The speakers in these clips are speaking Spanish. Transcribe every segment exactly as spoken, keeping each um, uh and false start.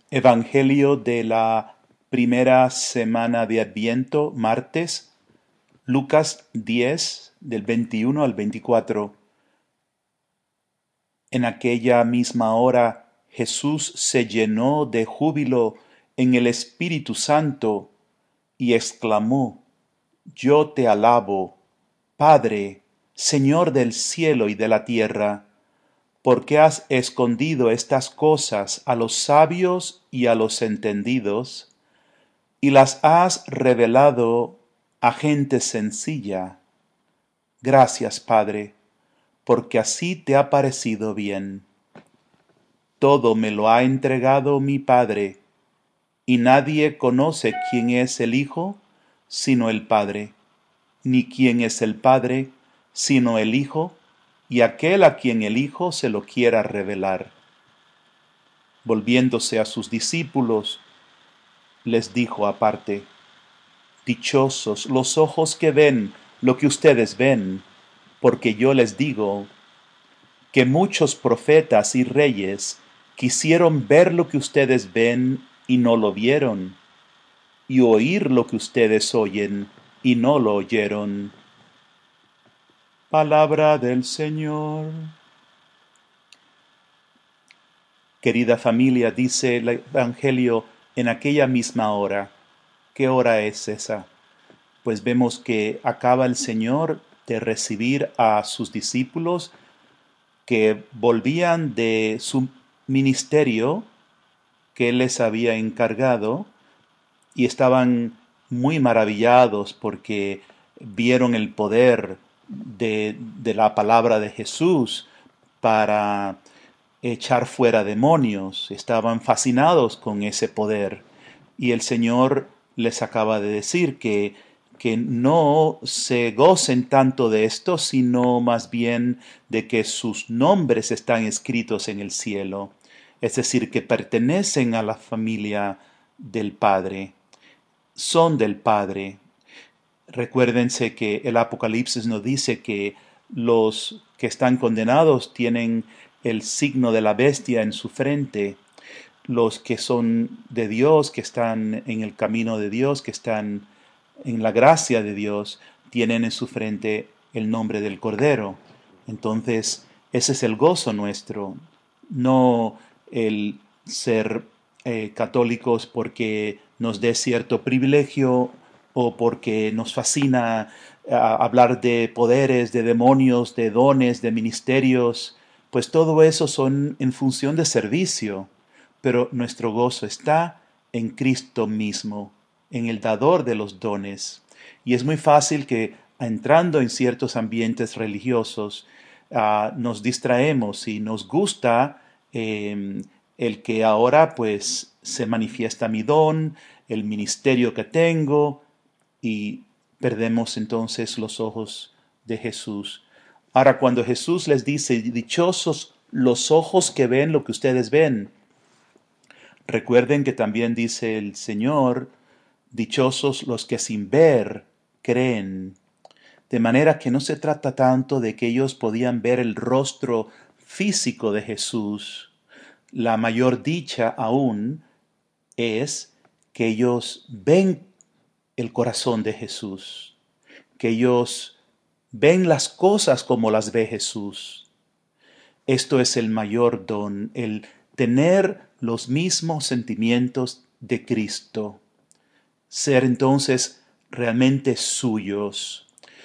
Evangelio de la primera semana de Adviento, martes, Lucas diez, del veintiuno al veinticuatro. En aquella misma hora Jesús se llenó de júbilo en el Espíritu Santo y exclamó: Yo te alabo, Padre, Señor del cielo y de la tierra, porque has escondido estas cosas a los sabios y a los entendidos, y las has revelado a gente sencilla. Gracias, Padre, porque así te ha parecido bien. Todo me lo ha entregado mi Padre, y nadie conoce quién es el Hijo sino el Padre, ni quién es el Padre sino el Hijo, y aquel a quien el Hijo se lo quiera revelar. Volviéndose a sus discípulos, les dijo aparte: Dichosos los ojos que ven lo que ustedes ven, porque yo les digo que muchos profetas y reyes quisieron ver lo que ustedes ven y no lo vieron, y oír lo que ustedes oyen y no lo oyeron. Palabra del Señor. Querida familia, dice el Evangelio, en aquella misma hora. ¿Qué hora es esa? Pues vemos que acaba el Señor de recibir a sus discípulos que volvían de su ministerio que Él les había encargado y estaban muy maravillados porque vieron el poder de, de la palabra de Jesús para echar fuera demonios. Estaban fascinados con ese poder. Y el Señor les acaba de decir que, que no se gocen tanto de esto, sino más bien de que sus nombres están escritos en el cielo. Es decir, que pertenecen a la familia del Padre. Son del Padre. Recuérdense que el Apocalipsis nos dice que los que están condenados tienen el signo de la bestia en su frente. Los que son de Dios, que están en el camino de Dios, que están en la gracia de Dios, tienen en su frente el nombre del Cordero. Entonces, ese es el gozo nuestro, no el ser eh, católicos porque nos dé cierto privilegio o porque nos fascina uh, hablar de poderes, de demonios, de dones, de ministerios, pues todo eso son en función de servicio, pero nuestro gozo está en Cristo mismo, en el dador de los dones. Y es muy fácil que entrando en ciertos ambientes religiosos uh, nos distraemos y nos gusta eh, el que ahora pues se manifiesta mi don, el ministerio que tengo, y perdemos entonces los ojos de Jesús. Ahora, cuando Jesús les dice, dichosos los ojos que ven lo que ustedes ven, recuerden que también dice el Señor, dichosos los que sin ver creen. De manera que no se trata tanto de que ellos podían ver el rostro físico de Jesús. La mayor dicha aún es que ellos ven el corazón de Jesús, que ellos ven las cosas como las ve Jesús. Esto es el mayor don, el tener los mismos sentimientos de Cristo, ser entonces realmente suyos.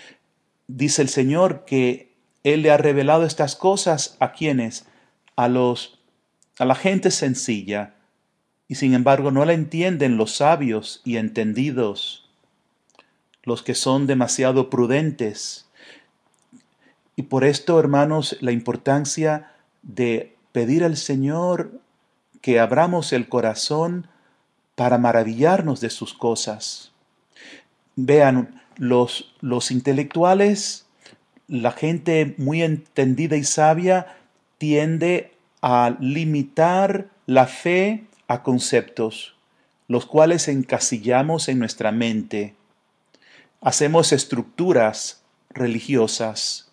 Dice el Señor que Él le ha revelado estas cosas a quienes, a los, a la gente sencilla, y sin embargo no la entienden los sabios y entendidos, los que son demasiado prudentes. Y por esto, hermanos, la importancia de pedir al Señor que abramos el corazón para maravillarnos de sus cosas. Vean, los, los intelectuales, la gente muy entendida y sabia, tiende a limitar la fe a conceptos, los cuales encasillamos en nuestra mente. Hacemos estructuras religiosas,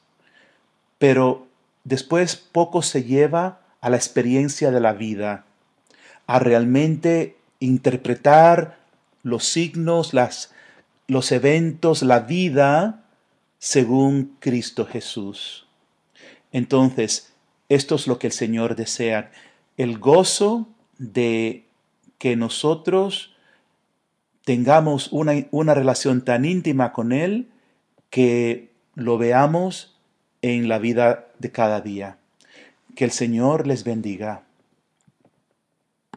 pero después poco se lleva a la experiencia de la vida, a realmente interpretar los signos, las, los eventos, la vida según Cristo Jesús. Entonces, esto es lo que el Señor desea, el gozo de que nosotros tengamos una, una relación tan íntima con Él que lo veamos en la vida de cada día. Que el Señor les bendiga.